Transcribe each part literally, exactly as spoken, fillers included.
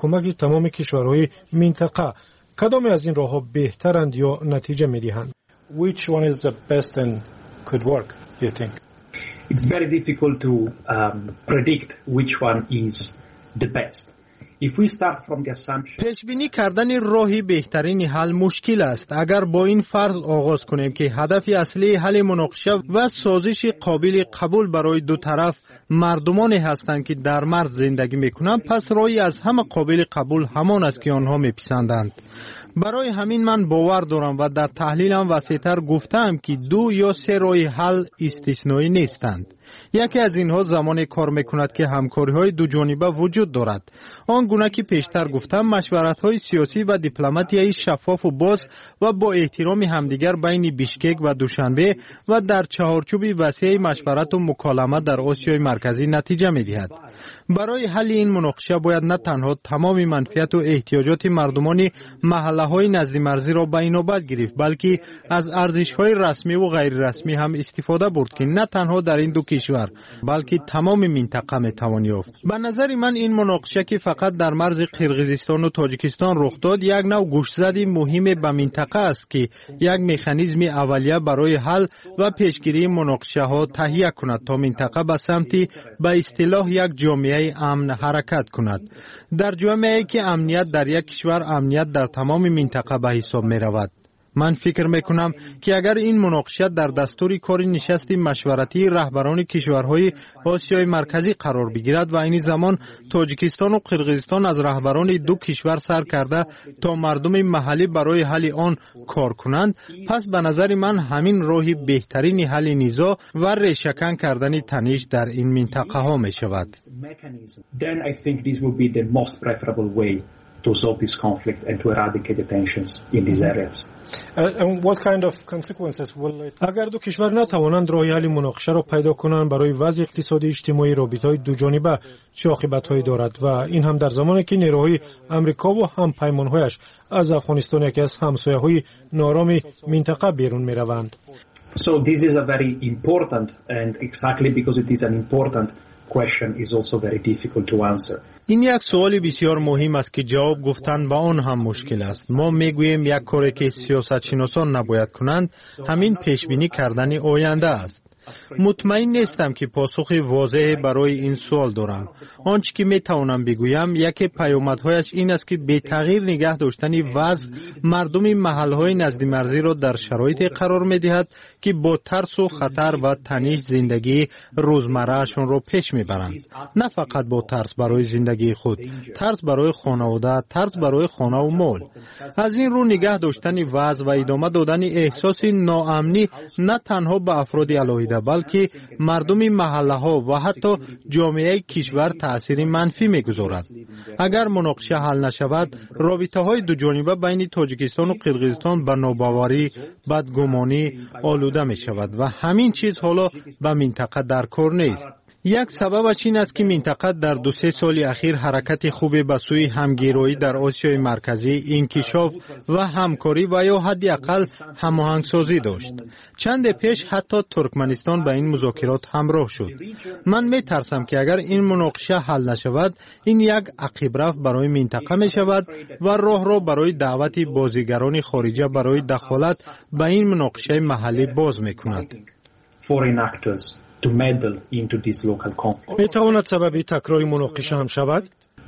کمک تمام کشورهای منطقه. کدام از این راه‌ها بهترند یا نتیجه می‌دهند؟ Which one is the best and could work, do you think? It's very difficult to um, predict which one is the best. If we start from the assumption پیش بینی کردن راهی بهترین حل مشکل است. اگر با این فرض آغاز کنیم که هدف اصلی حل مناقشه و سازش قابل قبول برای دو طرف مردمانی هستند که در مرز زندگی میکنند، پس راهی از همه قابل قبول همان است که آنها میپسندند. برای همین من باور دارم و در تحلیلم وسیع‌تر گفتم که دو یا سه راه حل استثنایی نیستند. یکی از اینها زمان کار میکند که همکاری‌های دو جانبه وجود دارد. آن گونه که پیشتر گفتم، مشورت‌های سیاسی و دیپلماتیایی شفاف و باز و با احترام همدیگر بین بیشکک و دوشنبه و در چهارچوب وسیع مشورت و مکالمه در آسیای مرکزی نتیجه می‌دهد. برای حل این مناقشه باید نه تنها تمام منفعت و احتیاجات مردمان محله‌های نزد مرزی را به نوبت گرفت، بلکه از ارزش‌های رسمی و غیر رسمی هم استفاده برد که نه تنها در این دو کشور بلکه تمام منطقه میتوان یافت. به نظر من این مناقشه که فقط در مرز قرقیزستان و تاجیکستان رخ داد یک نوع گوشزدی مهم به منطقه است که یک مکانیزم اولیه برای حل و پیشگیری مناقشه ها تهیه کند تا منطقه به سمت به اصطلاح یک جامعه امن حرکت کند. در جامعه‌ای که امنیت در یک کشور امنیت در تمام منطقه به حساب می رود. من فکر میکنم که اگر این مناقشه در دستور کار نشست مشورتی رهبران کشورهای آسیای مرکزی قرار بگیرد و این زمان تاجیکستان و قرقیزستان از رهبران دو کشور سر کرده تا مردم محلی برای حل آن کار کنند، پس به نظر من همین راهی بهترین حل نزاع و ریشه‌کن کردن تنش در این منطقه ها می شود. to solve this conflict and to eradicate the tensions in these areas. Uh, and what kind of consequences will it... اگر دو کشور نتوانند راه حل مناقشه را پیدا کنند، برای وضع اقتصادی اجتماعی رابطه‌های دو جانبه چه عاقبت‌هایی دارد و این هم در زمانی که نیروهای آمریکا و همپیمان‌هایش از افغانستان یکی از همسایه‌های نارام منطقه بیرون می‌روند. So this is a very important, and exactly because it is an important question is also very difficult to answer. این یک سوال بسیار مهم است که جواب گفتن به آن هم مشکل است. ما میگوییم یک کاری که سیاستشناسان نباید کنند همین پیش بینی کردن آینده است. مطمئن نیستم که پاسخ واضح برای این سوال دارم. آنچه که میتوانم بگویم یکی پیامدهایش این است که به تغییر نگه داشتن وضع مردم محلهای نزد مرزی را در شرایطی قرار میدهد که با ترس و خطر و تنش زندگی روزمرهشان را پیش میبرند. نه فقط با ترس برای زندگی خود، ترس برای خانواده، ترس برای خانه و مال. از این رو نگه داشتن وضع و ادامه دادن احساس ناامنی نه تنها به افراد علاهیده بلکه مردم محله ها و حتی جامعه کشور تأثیر منفی میگذارد. اگر مناقشه حل نشود، رابطه های دو جانبه بین تاجیکستان و قرقیزستان به ناباوری، بدگمانی آلوده می شود و همین چیز حالا به منطقه در کار نیست. یک سببش این است که منطقه در دو سه سال اخیر حرکت خوبی به سوی همگرایی در آسیای مرکزی، انکشاف و همکاری و یا حداقل هماهنگسازی داشت. چند پیش حتی ترکمنستان به این مذاکرات همراه شد. من می ترسم که اگر این مناقشه حل نشود، این یک عقب رفت برای منطقه می شود و راه را برای دعوت بازیگران خارجی برای دخالت به این مناقشه محلی باز می کند. to meddle into this local conflict. میتواند سبب تکرار مناقشه هم شود؟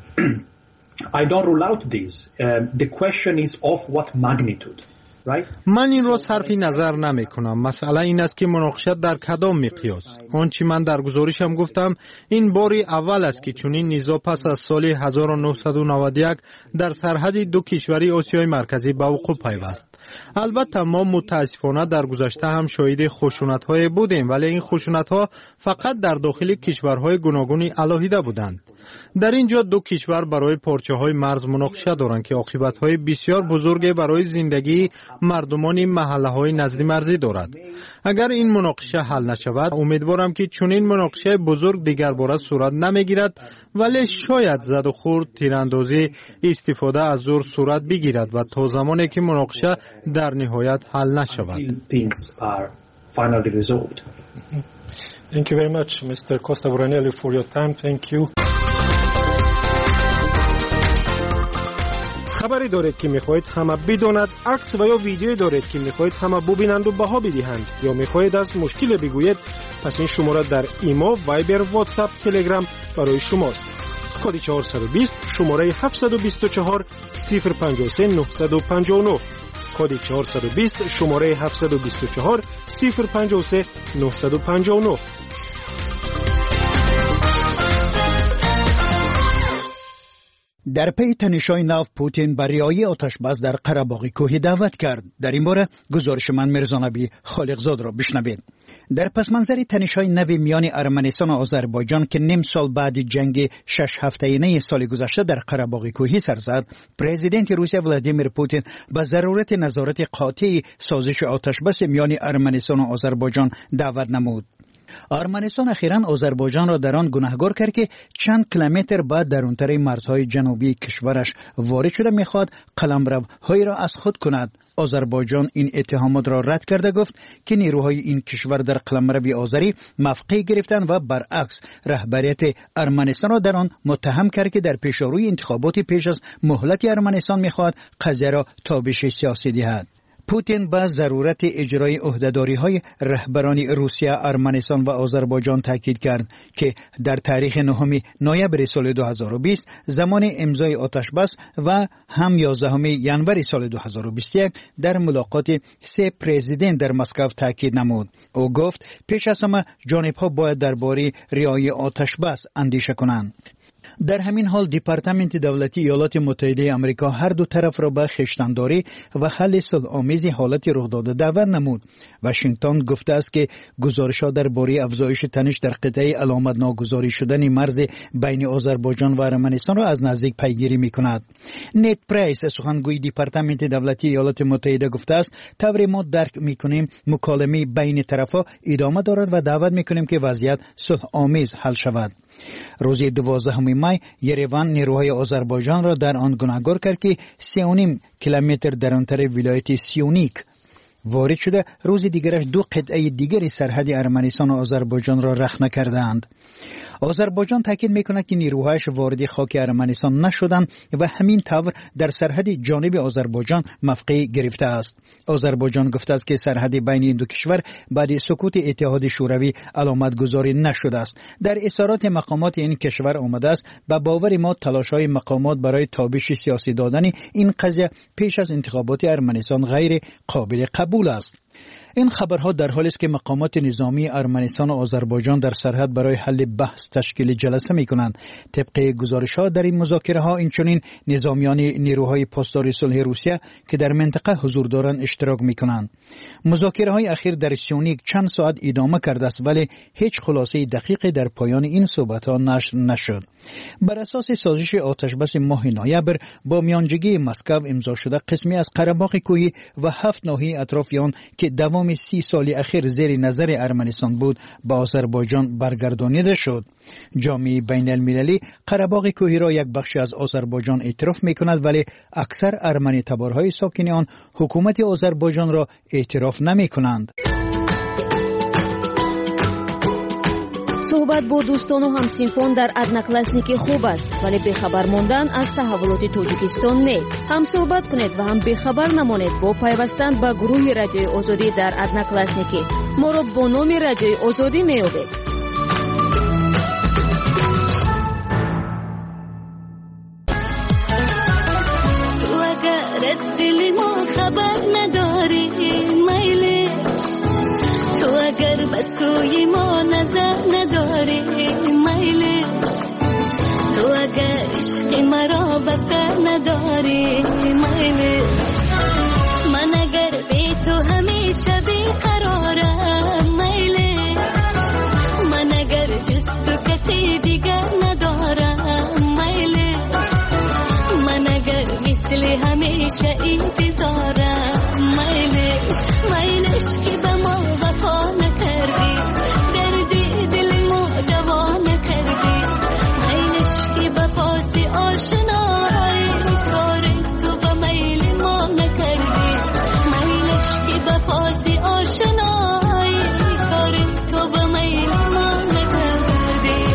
I don't rule out this. Uh, the question is of what magnitude, right? من این را صرف نظر نمی کنم. مسئله این است که مناقشه در کدام مقیاس. آنچه من در گزارشم گفتم این باری اول است که چنین نزاع پس از سال هزار و نهصد و نود و یک در سرحد دو کشوری آسیای مرکزی به وقوع پیوست. البته ما متاسفانه در گذشته هم شاهد خشونت‌های بودیم، ولی این خشونت‌ها فقط در داخل کشورهای گوناگون علاهیده بودند. در اینجا دو کشور برای پارچه‌های مرز مناقشه دارند که عاقبت‌های بسیار بزرگی برای زندگی مردمان محله‌های نزد مرزی دارد. اگر این مناقشه حل نشود، امیدوارم که چنین مناقشه بزرگ دیگر بار صورت نمیگیرد، ولی شاید زد و خورد، تیراندازی، استفاده از زور صورت بگیرد و تا زمانی که مناقشه در نهایت حل نشود. Thank you very much, Mister Costa Voranelli, for your time. Thank you. خبری دارید که میخواهید همه بداند، عکس و یا ویدیویی دارید که میخواهید همه ببینند و بها بدهند، یا میخواهید از مشکل بگویید، پس این شماره در ایما، وایبر، واتساپ، تلگرام برای شماست. کد چهارصد و بیست شماره هفتصد و بیست و چهار صفر پنجاه و سه نهصد و پنجاه و نه. کد چهارصد و بیست شماره هفتصد و بیست و چهار صفر پنجاه و سه نهصد و پنجاه و نه. در پی تنش‌های نو پوتین بر رعایت آتش‌بس در قره‌باغ کوهی دعوت کرد. در این باره گزارش من میرزا نبی خالقزاد را بشنوید. در پس منظر تنش‌های نو میان ارمنستان و آذربایجان که نیم سال بعد جنگ شش هفته‌ای سال گذشته در قره‌باغ کوهی سر زد، پرزیدنت روسیه ولادیمیر پوتین به ضرورت نظارت قاطع سازش آتش‌بس میان ارمنستان و آذربایجان دعوت نمود. ارمنستان اخیراً آذربایجان را در آن گناهکار کرد که چند کیلومتر بعد درونتر مرزهای جنوبی کشورش وارد شده میخواد قلمروهای را از خود کند. آذربایجان این اتهامات را رد کرده گفت که نیروهای این کشور در قلمرو آذری موقع گرفتند و برعکس رهبریت ارمنستان را در آن متهم کرد که در پیشروی انتخابات پیش از مهلت ارمنستان میخواد قضیه را تابش سیاسی دهد. پوتین با ضرورت اجرای عهده‌داری‌های رهبران روسیه، ارمنستان و آذربایجان تاکید کرد که در تاریخ نهم نوامبر سال دو هزار و بیست زمان امضای آتشبس و هم یازدهم ژانویه سال دو هزار و بیست و یک در ملاقات سه پرزیدنت در مسکو تاکید نمود. او گفت پیش از همه جانب‌ها باید درباره رعایت آتشبس اندیشه کنند. در همین حال دپارتمنت دولتی ایالات متحده آمریکا هر دو طرف را به خویشتن‌داری و حل صلح‌آمیز حالت رخ داده دعوت نمود. واشنگتن گفته است که گزارش‌ها درباره افزایش تنش در قطعه علامت ناگزاری شدن مرز بین آذربایجان و ارمنستان را از نزدیک پیگیری می‌کند. نت پرایس سخنگوی دپارتمنت دولتی ایالات متحده گفته است طوری ما درک می‌کنیم مکالمه بین طرف‌ها ادامه دارد و دعوت می‌کنیم که وضعیت صلح‌آمیز حل شود. روز دوازدهم می یریوان نیروهای آذربایجان را در آن گناهکار کرد که سه و نیم کیلومتر درونتر ولایت سیونیک وارد شده. روز دیگرش دو قطعه دیگری سرحد ارمنستان و آذربایجان را رخنه کردند. آذربایجان تاکید میکند که نیروهایش وارد خاک ارمنستان نشدند و همین طور در سرحد جانب آذربایجان موقع گرفته است. آذربایجان گفته است که سرحد بین این دو کشور بعد سقوط اتحاد شوروی علامت گذاری نشده است. در اظهارات مقامات این کشور آمده است به باور ما تلاش‌های مقامات برای تابش سیاسی دادن این قضیه پیش از انتخابات ارمنستان غیر قابل قبول است. این خبرها در حالی است که مقامات نظامی ارمنستان و آذربایجان در سرحد برای حل بحث تشکیل جلسه می‌کنند. طبق گزارش‌ها در این مذاکره‌ها اینچنین نظامیان نیروهای پاسدار صلح روسیه که در منطقه حضور دارند اشتراک می‌کنند. مذاکره‌های اخیر در سیونیک چند ساعت ادامه کرده است ولی هیچ خلاصه دقیقی در پایان این صحبت‌ها نشر نشد. بر اساس سازش آتشبس ماه نوامبر با میانجیگی مسکو امضا شده قسمی از قره‌باغ کوهی و هفت ناحیه اطراف آن که دوام سی سال اخیر زیر نظر ارمنستان بود با آذربایجان برگردانیده شد. جامعه بین المللی قره‌باغ کوهی را یک بخشی از آذربایجان اعتراف می‌کند ولی اکثر ارمنی تبارهای ساکن آن حکومت آذربایجان را اعتراف نمی‌کنند. صحبت با دوستان و همسینفون در ادناکلاسنیکی خوب است ولی بخبر موندن از تحولات توجیکستان نه. هم صحبت کنید و هم بخبر نمانید با پیوستن به گروه رادیوی آزادی در ادناکلاسنیکی. ما را با نام رادیوی آزادی می‌یابید. تو اگر از دل ما خبر نداری میلی، تو اگر به سوی ما نظر نداری میلی، تو اگر عشق مرا بسر نداری میلی، من اگر بی تو همیشه بیقرارم میلی، من اگر جز تو کسی دیگر ندارم میلی، من اگر مثل همیشه انتظارم میلی، میلش که به ما وفا نکردی، دردی دل ما دوا نکردی، میلش که به پاس آشنایی کار تو به میل ما نکردی، میلش که به پاس آشنایی کار تو به میل ما نکردی.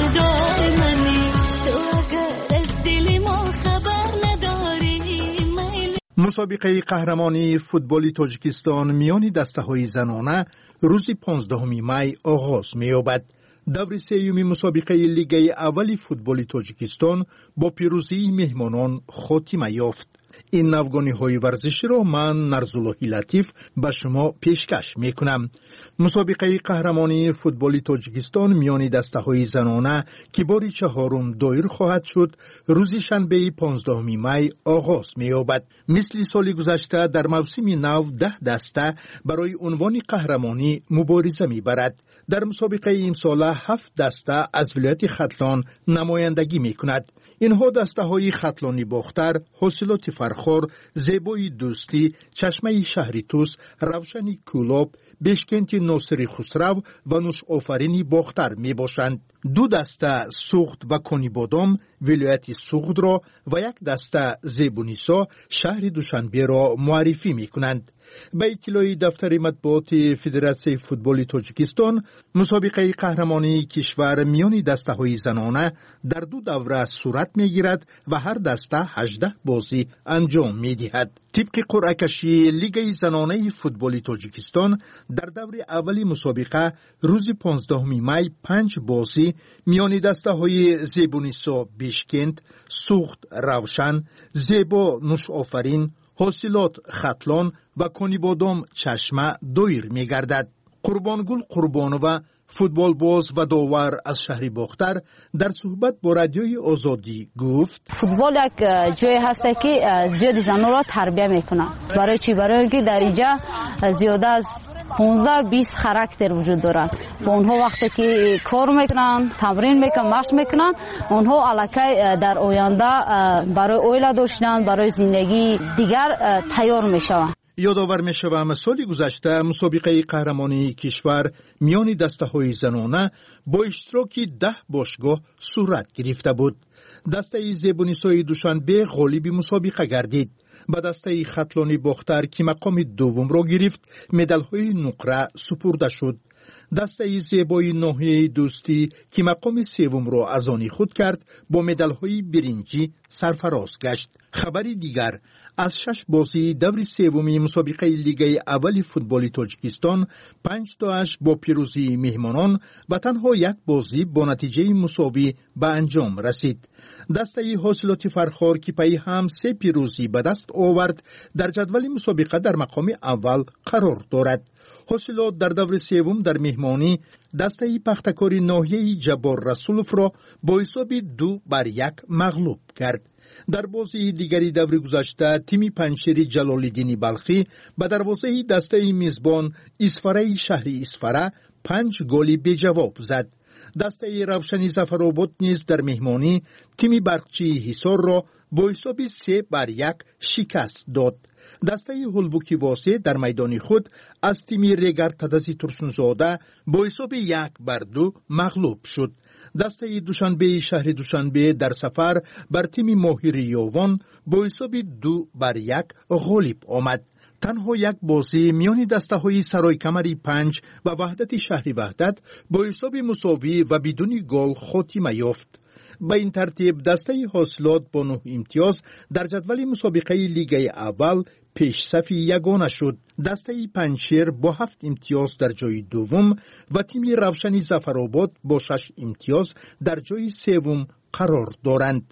جدای منی تو اگر از دل ما خبر نداری میل. مسابقه قهرمانی فوتبال تاجیکستان میان دسته‌های زنانه روز پانزدهم می آغاز می‌یابد. دور سیوم مسابقه لیگ اول فوتبال تاجیکستان با پیروزی مهمانان خاتمه یافت. این نوگانی‌های ورزشی را من نرزاللهی لطیف به شما پیشکش می‌کنم. مسابقه قهرمانی فوتبال تاجیکستان میان دسته‌های زنانه که بار چهارم دایر خواهد شد روز شنبه پانزدهم می آغاز می‌یابد. مثل سال گذشته در موسم نو ده دسته برای عنوان قهرمانی مبارزه می‌برد. در مسابقه امسال هفت دسته از ولایت ختلان نمایندگی می‌کند. اینها دسته‌های ختلانی باختر، حاصلات فرخار، زیبای دوستی، چشمه شهری توس، روشنی کولاب، بشکنت ناصری خسرو و نوش آفرینی باختر می باشند. دو دسته سوخت و کنی بادام ولایت سوخت را و یک دسته زیبونیسا شهر دوشنبه را معرفی می کنند. به اطلاع دفتر مطبوعات فدراسیون فوتبال تاجیکستان، مسابقه قهرمانی کشور میان دسته‌های زنانه در دو دوره صورت می‌گیرد و هر دسته هجده بازی انجام می‌دهد. طبق قرعه کشی لیگ زنانه فوتبال تاجیکستان در دوره اولی مسابقه روز پانزدهم می پنج بازی میان دسته‌های زیبونیسا بیشکند، سوخت روشن، زیبا نوش آفرین، حاصلات ختلان و کنی بادام چشمه دایر می گردد. قربانگل قربانوه فوتبال باز و داور از شهر باختر در صحبت با رادیوی آزادی گفت فوتبال یک جای هست که زیاد زنان را تربیت میکنه. برای چی؟ برای اینکه در اینجا زیاده از پانزده بیست خاراکتر وجود دارد. با اونها وقتی که کار میکنن، تمرین میکنن، مشق میکنن، اونها الکی در آینده برای اویلا داشتن، برای زندگی دیگر تیار میشوند. یادآور میشوم سال گذشته مسابقه قهرمانی کشور میان دسته‌های زنانه با اشتراک ده باشگاه صورت گرفته بود. دسته زیبونیسای دوشنبه غالب مسابقه گردید. با دسته ختلانی باختر که مقام دوم را گرفت مدال‌های نقره سپرده شد. دسته زیبای ناحیه دوستی که مقام سوم را از آن خود کرد با مدال‌های برنجی سرفراز گشت. خبری دیگر از شش بازی دور سوم مسابقه لیگ اول فوتبال تاجیکستان پنج تا اش با پیروزی مهمانان و تنها یک بازی با نتیجه مساوی به انجام رسید. دسته حاصلات فرخار که پی هم سه پیروزی به دست آورد در جدول مسابقه در مقام اول قرار دارد. حاصلات در دور سوم در مهمانی دسته پختکاری ناحیه جبار رسولف را با حساب دو بر یک مغلوب کرد. در بازی دیگری دور گذشته تیم پنشیر جلال‌الدین بلخی به دروازه دسته میزبان اسفره شهر اسفره پنج گلی به جواب زد. دسته روشنی ظفرآباد نیز در مهمانی تیم برقچی حصار را با حساب سه بر یک شکست داد. دسته هلبوکی واسه در میدان خود از تیم ریگر تدزی ترسونزاده با حساب یک بر دو مغلوب شد. دسته دوشنبه شهر دوشنبه در سفر بر تیم ماهر یاوان با حساب دو بر یک غالب آمد. تنها یک بازی میان دسته های سرای کمری پنج و وحدت شهری وحدت با حساب مساوی و بدون گل خاتمه یافت. به این ترتیب دسته حاصلات با نه امتیاز در جدول مسابقه لیگ اول پیش صف یگانه شد. دسته پنشیر با هفت امتیاز در جای دوم و تیم روشنی ظفرآباد با شش امتیاز در جای سوم قرار دارند.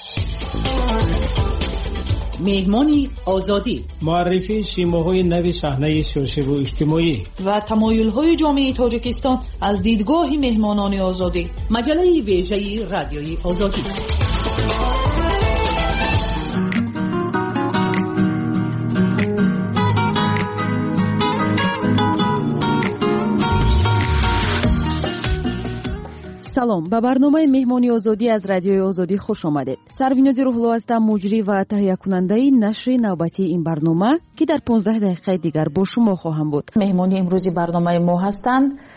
مهمانی آزادی، معرفی شیماهای نوی صحنه سیاسی و اجتماعی و تمایل‌های جامعه تاجیکستان از دیدگاه مهمانان آزادی. مجله ویژه رادیوی آزادی. салом ба барномаи меҳмони озодӣ аз радиои озодӣ хуш омадед. Сарвинози Рӯҳло ҳастам, муҷрӣ ва таҳиякунандаи нашри навбатии ин барнома ки дар понздаҳ дақиқаи дигар бо шумо хоҳам буд. меҳмони имрӯзи барномаи мо ҳастанд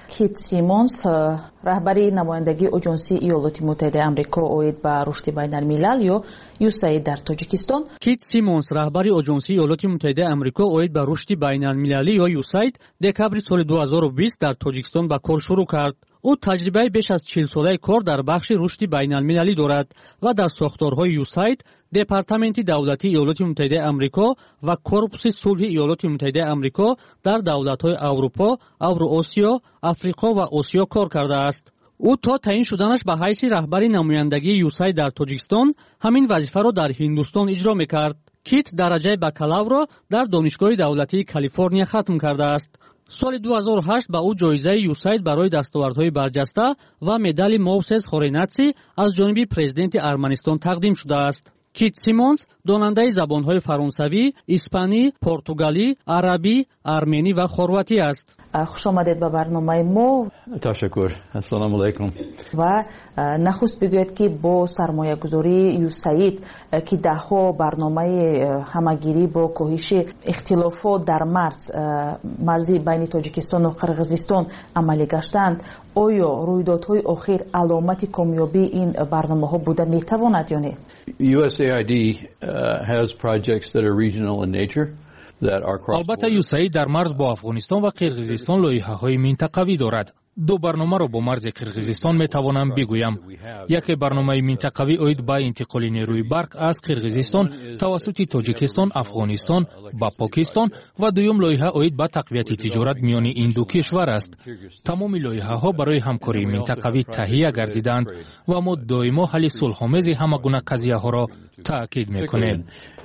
کیت سیمونز رهبری نمایندگی اجنسی ایالات متحده آمریکا اوید به رشد بین الملل یا یوساید در تاجیکستان. کیت سیمونز رهبری اجنسی ایالات متحده آمریکا اوید به رشد بین المللی یا یوساید دکابر سال دو هزار و بیست در تاجیکستان به کار شروع کرد. او تجربه بیش از چهل ساله کار در بخش رشد بین المللی دارد و در ساختارهای یوساید، دپارتمنت دولتی ایالات متحده آمریکا و کورپوس صلح ایالات متحده آمریکا در دولت‌های اروپا، اوراسیا، آفریقا و آسیا کار کرده است. او تا تعیین شدنش به حیث رهبری نمایندگی یوساید در تاجیکستان همین وظیفه را در هندوستان اجرا می‌کرد. کیت درجه بکالور را در دانشگاه دولتی کالیفرنیا ختم کرده است. سال دو هزار و هشت به او جایزه یوساید برای دستاوردهای برجسته و مدال موسس خوریناتسی از جانب پرزیدنت ارمنستان تقدیم شده است. کیت سیمونز داننده زبانهای فرانسوی، اسپانی، پرتغالی، عربی، ارمنی و خرواتی است. خوش آمدید به برنامه ما. تشکر. السلام علیکم. و نخست بگوید که با سرمایه گذاری یوساید که ده ها برنامه همگیری با کاهش اختلافات در مرز مرزی بین تاجیکستان و قرقیزستان عملی گشتند، آیا رویدادهای اخیر علامت کامیابی این برنامه ها بوده می تواند یا نه؟ یو اس ای آی دی has projects that are regional in nature. البته یوساید در مرز با افغانستان و قرقیزستان لایحه‌های منطقوی دارد. دو برنامه را با مرز قرقیزستان می توانم بگویم. یک برنامه منطقوی اوید با انتقال نیروی برق از قرقیزستان توسط تاجیکستان، افغانستان با پاکستان و دوم لایحه اوید با تقویت تجارت میان این دو کشور است. تمام لایحه‌ها برای همکاری منطقوی تهیه گردیدند و ما دائما حل صلح‌آمیز همگونه قضیه‌ها را تاکید می‌کنیم.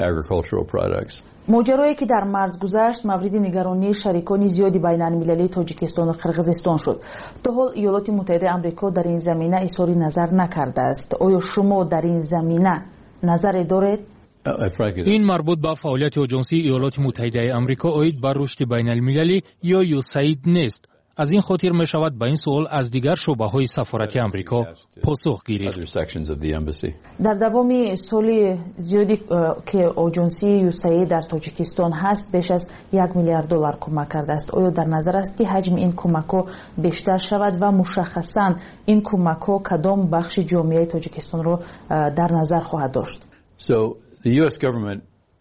ماجرایی که در مرز گذشت مورد نگرانی شریکان زیادی بین المللی تاجیکستان و قرقیزستان شد. تا حال ایالات متحده آمریکا در این زمینه اظهار نظر نکرده است. آیا شما در این زمینه نظری دارید؟ این مربوط به فعالیت اجنسی ایالات متحده آمریکا اوید بر رشد بین المللی یا یوساید نیست. از این خاطر می شود به این سوال از دیگر شعبه های سفارت آمریکا پاسخ گرفت. در دوام سال زیادی که اجنسی یوساید در تاجیکستان هست بیش از یک میلیارد دلار کمک کرده است. آیا در نظر است که حجم این کمک ها بیشتر شود و مشخصاً این کمک ها کدام بخش جامعه تاجیکستان را در نظر خواهد داشت؟ So the U S government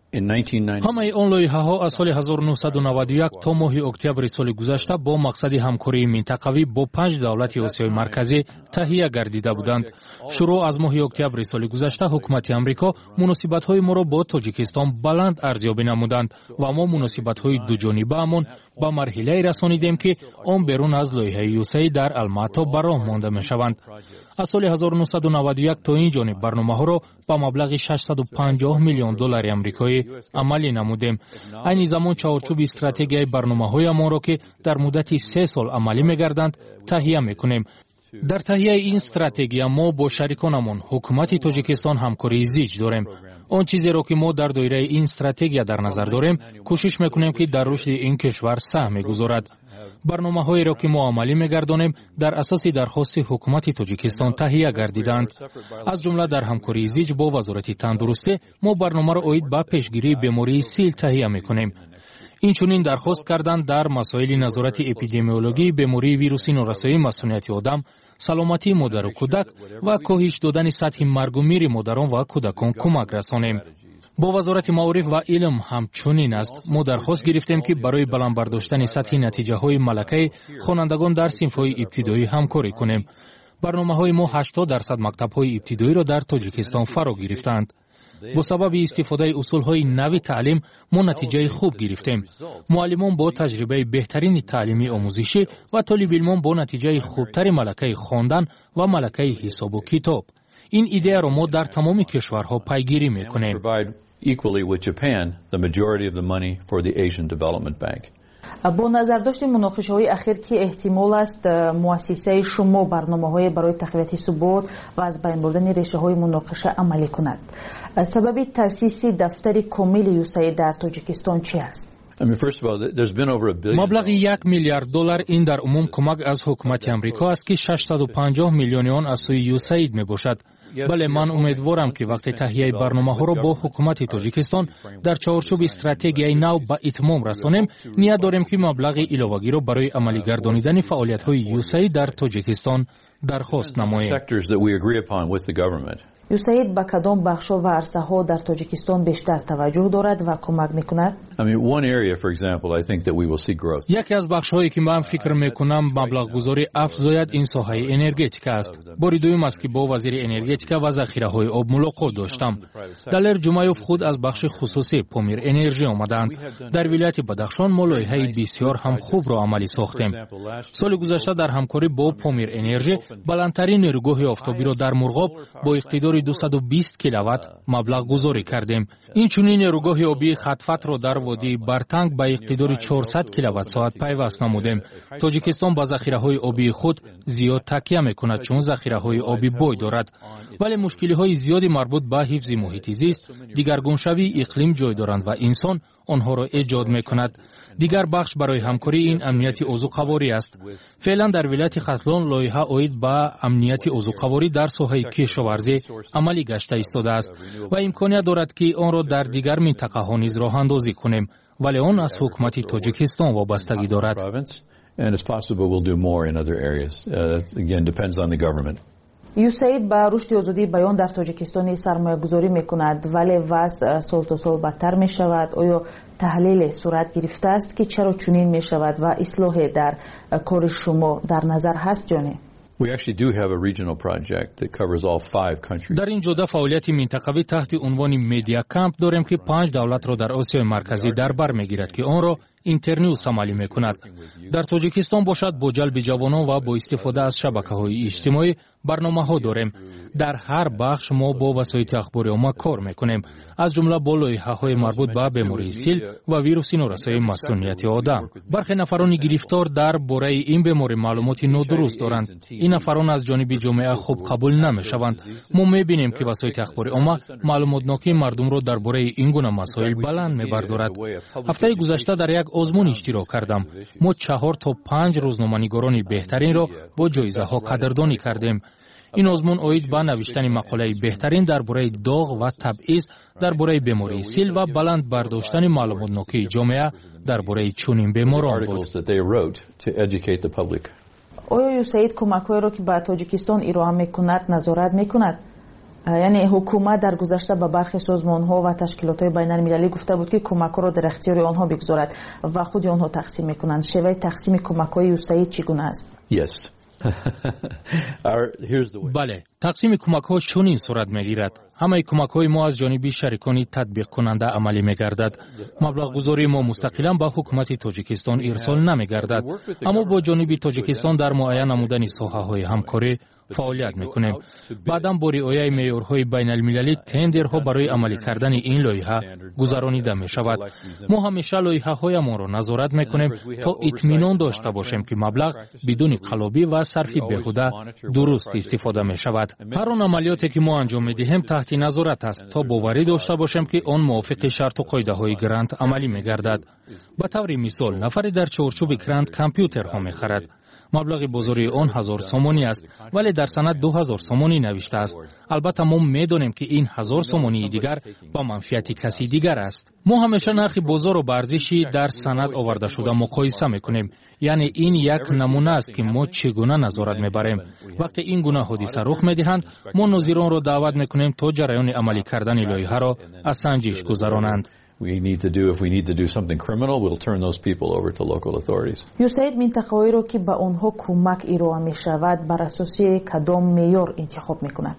همه آن لایحه ها از سال هزار و نهصد و نود و یک تا ماه اکتبر سال گذشته با مقصد همکاری منطقوی با پنج دولت آسیای مرکزی تهیه گردیده بودند. شروع از ماه اکتبر سال گذشته حکومت آمریکا مناسبت های ما را با تاجیکستان بلند ارزیابی نمودند و ما مناسبت های دو جانبه امان با مرحله رسانیدیم که آن بیرون از لایحه یوساید در الماتا به راه مانده می شوند. از سال هزار و نهصد و نود و یک تا این جانب برنامه ها را با مبلغ ششصد و پنجاه میلیون دلار آمریکایی عملی نمودیم. این زمان چارچوب استراتژی برنامه های ما را که در مدت سه سال عملی می‌گردند تهیه می‌کنیم. در تهیه این استراتژی ما با شریکانمان حکومت تاجیکستان همکاری زیج داریم. آن چیزی را که ما در دایره این استراتژی در نظر داریم کوشش می‌کنیم که در رشد این کشور سهم گذارد. برنامه هایی را که ما عملی می‌گردانیم در اساس درخواست حکومت تاجیکستان تهیه گردیدند. از جمله در همکاری زیج با وزارت تندرستی ما برنامه را اوید به پیشگیری بیماری سیل تهیه می‌کنیم. این چنین درخواست کردند در مسائل نظارت اپیدمیولوژی بیماری ویروسی نورسایی مسئولیت آدم، سلامتی مادر و کودک و کاهش دادن سطح مرگ و میر مادران و کودکان کمک رسانیم. با وزارت معارف و علم همچنین است. ما درخواست گرفتیم که برای بلند برداشتن سطح نتیجه های ملکه خوانندگان در صنف های ابتدایی همکاری کنیم. برنامه های ما هشتاد درصد مکتب های ابتدایی را در تاجیکستان فرا گرفتند. با سبب استفاده اصول های نوی تعلیم ما نتیجه خوب گرفتیم. معلمان با تجربه بهترین تعلیمی آموزشی و طالب علمان با نتیجه خوبتر ملکه خواندن و ملکه حساب و کتاب. این ایده را ما در تمام کشورها پیگیری میکنیم. Equally with Japan, the majority of the money for the Asian Development Bank. با نظر داشتیم مناقشه های اخیر که احتمال است مؤسسه شما برنامه های برای تقویت ثبات و از بین بردن ریشه های مناقشه عملی کند. سبب تأسیس دفتر کامل یوساید در تاجیکستان چی است؟ маблағи як миллиард доллар ин дар умум кӯмак аз ҳукумати амрико аст ки шашсаду панҷоҳ миллиони он аз сӯи юсаид мебошад. бале ман умедворам ки вақте таҳияи барномаҳоро бо ҳукумати тоҷикистон дар чаҳорчӯби стратегияи нав ба итмом расонем, ният дорем ки маблағи иловагиро барои амалӣ гардонидани фаъолиятҳои юсаид дар тоҷикистон дархост намоем. юсаид ба кадом бахшҳо ва арсаҳо дар тоҷикистон бештар таваҷҷӯҳ дорад ва кӯмак мекунад? яке аз бахшҳое ки ман фикр мекунам маблағгузорӣ афзояд ин соҳаи энергетика аст. бори дуюм аст ки бо вазири энергетика ва захираҳои об мулоқот доштам. далер ҷумаев худ аз бахши хусусӣ помир энержӣ омадаанд. дар вилояти бадахшон мо лоиҳаи бисёр ҳам хубро амалӣ сохтем. соли гузашта дар ҳамкорӣ бо помир энержӣ баландтарин нерӯгоҳи офтобиро дар мурғоб бо иқтидори дусаду бист киловатт маблағ гузорӣ кардем. инчунин нерӯгоҳи обии хатфатро дар водии Бартанг ба иқтидори чорсад киловаттсоат пайваст намудем. тоҷикистон ба захираҳои обии худ зиёд такя мекунад, чун захираҳои оби бой дорад. вале мушкилиҳои зиёди марбут ба ҳифзи муҳити зист, дигаргуншавии иқлим ҷой доранд ва инсон онҳоро эҷод мекунад. дигар бахш барои ҳамкорӣ ин амнияти озуқаворӣ аст. феълан дар вилояти хатлон лоиҳа оид ба амнияти озуқаворӣ дар соҳаи кишоварзӣ амалӣ гашта истодааст ва имконият дорад ки онро дар дигар минтақаҳо низ роҳандозӣ кунем, вале он аз ҳукумати тоҷикистон вобастагӣ дорад. юсаид ба рушди озодии баён дар тоҷикистони сармоягузорӣ мекунад, вале вазъ сол-то-сол бадтар мешавад. оё таҳлиле сурат гирифтааст ки чаро чунин мешавад ва ислоҳе дар кори шумо дар назар ҳаст ҷоне? дар ин ҷода фаъолияти минтақавӣ таҳти унвони медиа камп дорем ки панҷ давлатро дар осиёи марказӣ дар бар мегирад ки онро интернюс амалӣ мекунад. дар тоҷикистон бошад бо ҷалби ҷавонон ва бо истифода аз шабакаҳои иҷтимоӣ барномаҳо дорем. дар ҳар бахш мо бо васоити ахбори омма кор мекунем, аз ҷумла бо лоиҳаҳои марбут ба бемории сил ва вируси норасоии масмумияти одам. бархе нафарони гирифтор дар бораи ин беморӣ маълумоти нодуруст доранд. ин нафарон аз ҷониби ҷомеа хуб қабул намешаванд. мо мебинем ки васоити ахбори омма маълумотнокии мардумро дар бораи ин гуна масоил баланд мебардорад. ҳафтаи гузашта дар як озмун иштирок кардам. мо чаҳор то панҷ рӯзноманигорони беҳтаринро бо ҷоизаҳо қадрдонӣ кардем. ин озмун оид ба навиштани мақолаи беҳтарин дар бораи доғ ва табъиз дар бораи бемории сил ва баланд бардоштани маълумотнокии ҷомеа дар бораи чунин беморон буд. оё юсаид кӯмакҳоеро ки ба тоҷикистон ироа мекунад назорат мекунад? яъне ҳукумат дар гузашта ба бархи созмонҳо ва ташкилотҳои байналмилалӣ гуфта буд ки кӯмакҳоро дар ихтиёри онҳо бигузорад ва худи онҳо тақсим мекунанд. шеваи тақсими кӯмакҳои юсаид чӣ гуна аст? бале, тақсими кӯмакҳо чунин сурат мегирад. ҳамаи кӯмакҳои мо аз ҷониби шарикони татбиқкунанда амалӣ мегардад. маблағгузории мо мустақилан ба ҳукумати тоҷикистон ирсол намегардад, аммо бо ҷониби тоҷикистон дар муайян намудани соҳаҳои ҳамкорӣ фаъолият мекунем. баъдан бо риояи меъёрҳои байналмилалӣ тендерҳо барои амалӣ кардани ин лоиҳа гузаронида мешавад. мо ҳамеша лоиҳаҳоямонро назорат мекунем то итминон дошта бошем ки маблағ бидуни қалобӣ ва сарфи беҳуда дуруст истифода мешавад. ҳар он амалиёте ки мо анҷом медиҳем таҳти назорат аст то боварӣ дошта бошем ки он мувофиқи шарту қоидаҳои грант амалӣ мегардад. ба таври мисол, нафаре дар чаҳорчӯби грант компютерҳо мехарад. маблағи бозории он ҳазор сомонӣ аст, вале дар санад ду ҳазор сомонӣ навиштааст. албатта мо медонем ки ин ҳазор сомонии дигар ба манфиати каси дигар аст. мо ҳамеша нархи бозору ба арзиши дар санад овардашуда муқоиса мекунем. яъне ин як намуна аст ки мо чӣ гуна назорат мебарем. вақте ин гуна ҳодиса рух медиҳанд, мо нозиронро даъват мекунем то ҷараёни амалӣ кардани лоиҳаро аз санҷиш гузаронанд. юсаид минтақаҳоеро ки ба онҳо кӯмак ироа мешавад бар асоси кадом меъёр интихоб мекунад?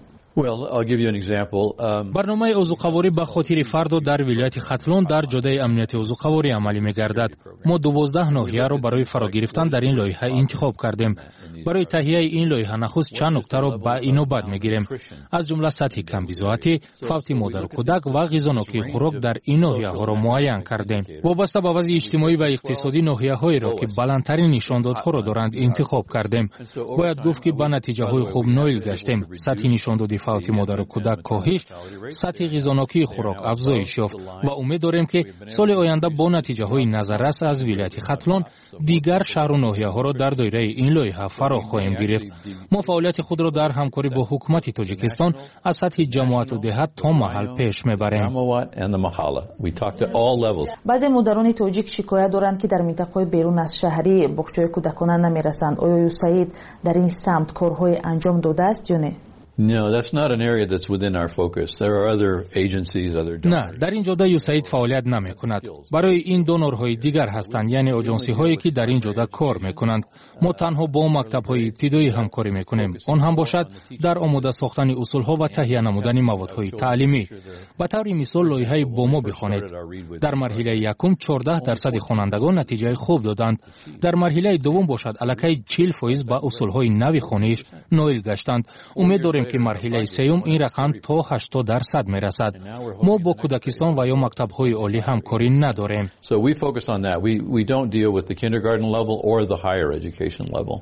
барномаи озуқаворӣ ба хотири фардо дар вилояти хатлон дар ҷодаи амнияти озуқаворӣ амалӣ мегардад. мо дувоздаҳ ноҳияро барои фарогирифтан дар ин лоиҳа интихоб кардем. барои таҳияи ин лоиҳа нахуст чанд нуктаро ба инобат мегирем. аз ҷумла сатҳи камбизоатӣ, фавти модару кӯдак ва ғизонокии хӯрок дар ин ноҳияҳоро муайян кардем. вобаста ба вазъи иҷтимоӣ ва иқтисодӣ ноҳияҳоеро ки баландтарин нишондодҳоро доранд интихоб кардем. бояд гуфт ки ба натиҷаҳои хуб ноил гаштем. сатҳи нишондоди منفعت مادر و کودک کاهش، سطح غذانوکی خوراک افزایش یافت و امید داریم که سال آینده با نتیجه های نظررس از ولایت ختلان دیگر شهر و ناحیه ها را در دایره این لایحه فرا خواهیم گرفت. ما فعالیت خود را در همکاری با حکومت تاجیکستان از سطح جماعت و دهات تا محل پیش میبریم. بعضی مادران تاجیک شکایت دارند که در منطقه بیرون از شهری باغچه‌های کودکانه نمیرسند. آیا یوسعید در این سمت کارهای انجام داده است یا نه؟ No, that's not an area that's within our focus. There are other agencies, other donors. نه، در این جاده یوسعید فعالیت نمی کند. برای این دونورهای دیگر هستند، یعنی آژانسی هایی که در این جاده کار می کنند. ما تنها با مکتب های ابتدایی همکاری می کنیم. آن هم باشد در آماده ساختن اصول ها و تهیه نمودن مواد های تعلیمی. به طور مثال لایحه بومو بخوانید. در مرحله یکم چهارده درصد خوانندگان نتیجه خوب دادند. در مرحله دوم باشد الکی چهل فیصد با اصول های نوی خوانش نائل گشتند. امید داریم که مرحله سوم این رقم تا هشتاد درصد میرسد. ما با کودکستان و یا مکتب‌های عالی همکاری نداریم. So we focus on that. We we don't deal with the kindergarten level or the higher education level.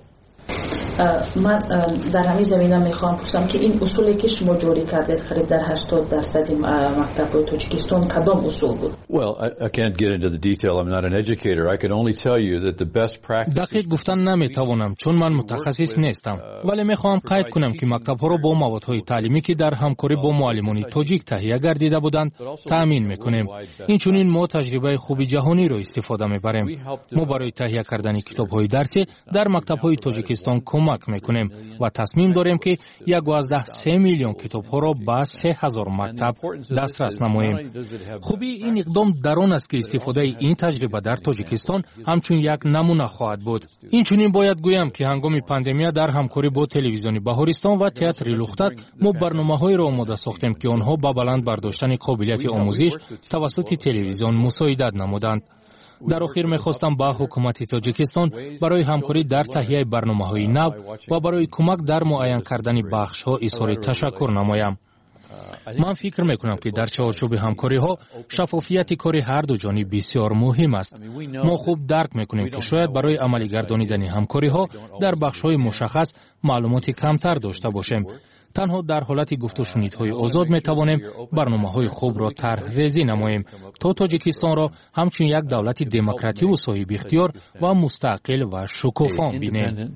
من در همین زمینه میخوام پرسم که این اصولی که شما جاری کردید قریب در هشتاد درصد مکتب‌های تاجیکستان کدام اصول بود؟ Well, I, I can't get into the detail. I'm not an educator. I can only tell you that the best practice. دقیق گفتن نمیتوانم چون من متخصص نیستم. ولی میخوام قید کنم که مکتب‌ها را با موادهای تعلیمی که در همکاری با معلمان تاجیک تهیه گردیده بودند تامین میکنیم. اینچنین ما تجربه خوب جهانی را استفاده میبریم. ما برای تهیه کردن کتاب‌های درسی در مکتب‌های تاجیکستان کمک میکنیم و تصمیم داریم که یک و از ده سه میلیون کتاب ها را به سه هزار مکتب دسترس نماییم. خوبی این اقدام در آن است که استفاده این تجربه در تاجیکستان همچون یک نمونه خواهد بود. این چنین باید گویم که هنگام پاندمیا در همکاری با تلویزیون بهارستان و تئاتر لختک ما برنامه‌های را آماده ساختیم که آنها با بلند برداشتن قابلیت آموزش توسط تلویزیون مساعدت نمودند. در آخر می‌خواستم با حکومت تاجیکستان برای همکاری در تهیه برنامه‌های نو و برای کمک در معین کردن بخش‌ها اظهار تشکر نمایم. من فکر می‌کنم که در چارچوب همکاری‌ها شفافیت کار هر دو جانب بسیار مهم است. ما خوب درک می‌کنیم که شاید برای عملی گردانیدن همکاری‌ها در بخش‌های مشخص معلومات کمتر داشته باشیم. تنها در حالت گفت و شنیدهای آزاد می توانیم برنامه‌های خوب را طرح‌ریزی نماییم تا تاجیکستان را همچون یک دولت دموکراتی و صاحب اختیار و مستقل و شکوفا بینیم.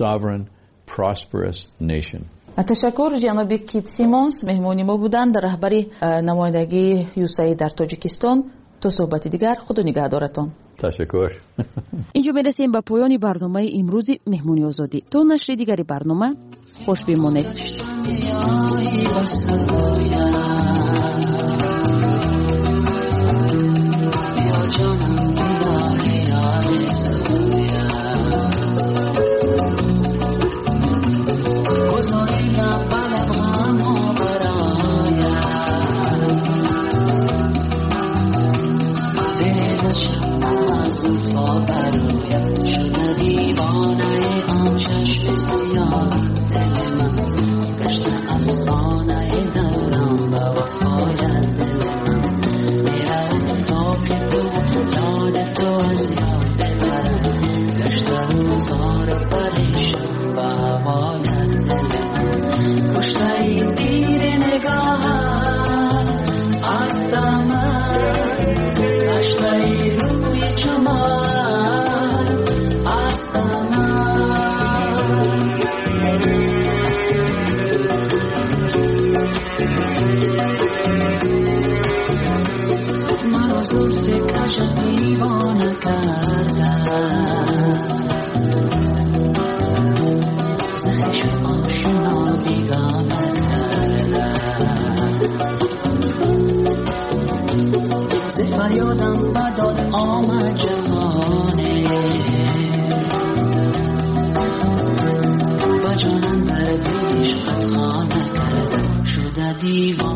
تشکر جناب کیت سیمونز مهمانی ما بودند، در رهبری نمایندگی یوسعید در تاجیکستان. تا صحبت دیگر خدا نگهدارتان. تشکر. اینجا میرسیم به پایان برنامه امروز مهمونی آزادی. تا نشر دیگری برنامه خوش بمانید. فریادم بداد آمد جهانه و جانم در عشقت خانه کرد شده دیوانه.